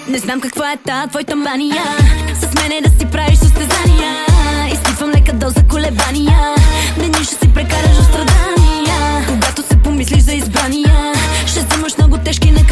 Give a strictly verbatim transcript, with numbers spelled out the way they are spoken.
Не знам каква е та твоята мания с мене да си правиш състезания. Изпитвам лека доза колебания. Дни ще си прекараш в страдания. Когато се помислиш за избрания, ще вземаш много тежки